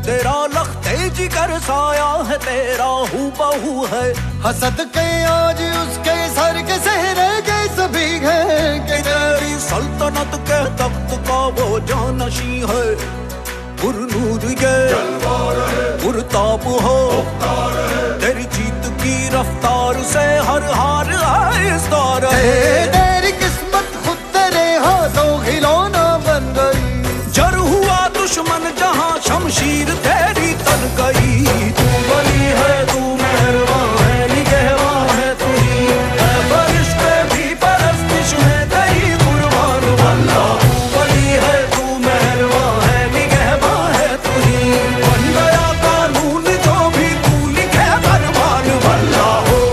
तेरा लखते जिगर साया है, तेरा हूबहू है। हसद के आज उसके सर के सहरे के सभी है, कि तेरी सल्तनत के तख्त का वो जानशी है। पुरनूर ये पुरताप हो, तेरी जीत की रफ्तार से हर हार आहिस्तार है। तेरी किस्मत खुद तेरे हाथों खिलौना बन गई। जर हुआ दुश्मन जहां शमशीर तेरी तन गई। तू बली है, तू मेहरबान है, निगहबान है तू ही है, फरिश्ते भी परस्तिश है तेरी कुर्बान अल्लाह। तू बली है, तू मेहरबान है, निगहबान है तू ही, बन गया कानून जो भी तू लिखे फरमान अल्लाह हो।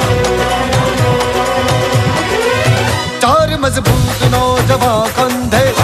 मजबूत नौजवान कंधे